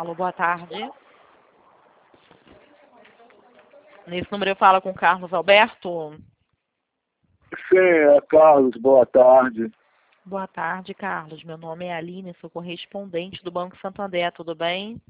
Alô, boa tarde. Nesse número eu falo com o Carlos Alberto. Sim, é Carlos, boa tarde. Boa tarde, Carlos. Meu nome é Aline, sou correspondente do Banco Santander, tudo bem?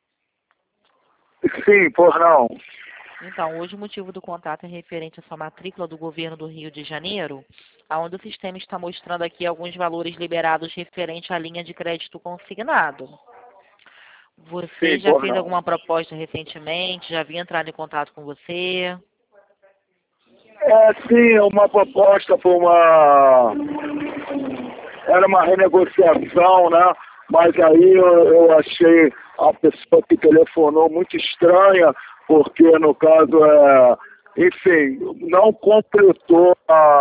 Sim, por não. Então, hoje o motivo do contato é referente à sua matrícula do governo do Rio de Janeiro, onde o sistema está mostrando aqui alguns valores liberados referente à linha de crédito consignado. Você Sim, já por fez não. alguma proposta recentemente? Já havia entrado em contato com você? Sim, uma proposta para Era uma renegociação, né? Mas aí eu achei a pessoa que telefonou muito estranha, porque no caso enfim, não completou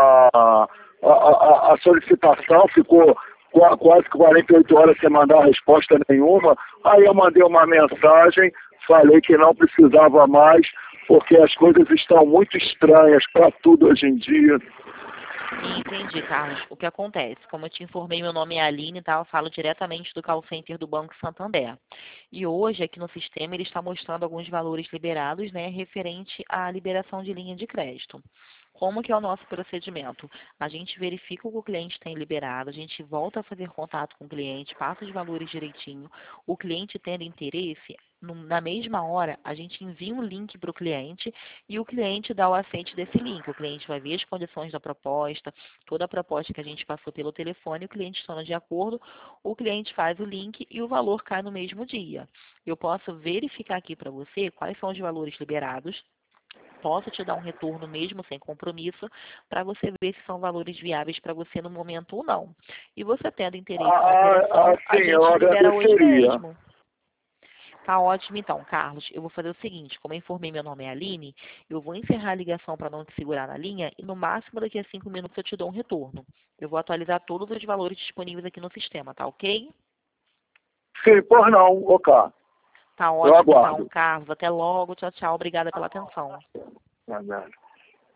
a solicitação, ficou quase 48 horas sem mandar resposta nenhuma. Aí eu mandei uma mensagem, falei que não precisava mais, porque as coisas estão muito estranhas para tudo hoje em dia. Entendi, Carlos. O que acontece? Como eu te informei, meu nome é Aline, tá? Eu falo diretamente do call center do Banco Santander. E hoje, aqui no sistema, ele está mostrando alguns valores liberados, né, referente à liberação de linha de crédito. Como que é o nosso procedimento? A gente verifica o que o cliente tem liberado, a gente volta a fazer contato com o cliente, passa os valores direitinho. O cliente tendo interesse, na mesma hora, a gente envia um link para o cliente e o cliente dá o aceite desse link. O cliente vai ver as condições da proposta, toda a proposta que a gente passou pelo telefone, o cliente estando de acordo, o cliente faz o link e o valor cai no mesmo dia. Eu posso verificar aqui para você quais são os valores liberados. Posso te dar um retorno mesmo sem compromisso para você ver se são valores viáveis para você no momento ou não. E você tendo interesse na operação, a Sim, eu gente libera hoje agradeceria. mesmo. Tá ótimo então, Carlos. Eu vou fazer o seguinte, como eu informei, meu nome é Aline, eu vou encerrar a ligação para não te segurar na linha e no máximo daqui a 5 minutos eu te dou um retorno. Eu vou atualizar todos os valores disponíveis aqui no sistema, tá ok? Sim, por não, ok. Tá Eu ótimo então, aguardo. Carlos. Até logo. Tchau, tchau. Obrigada pela atenção. Nada.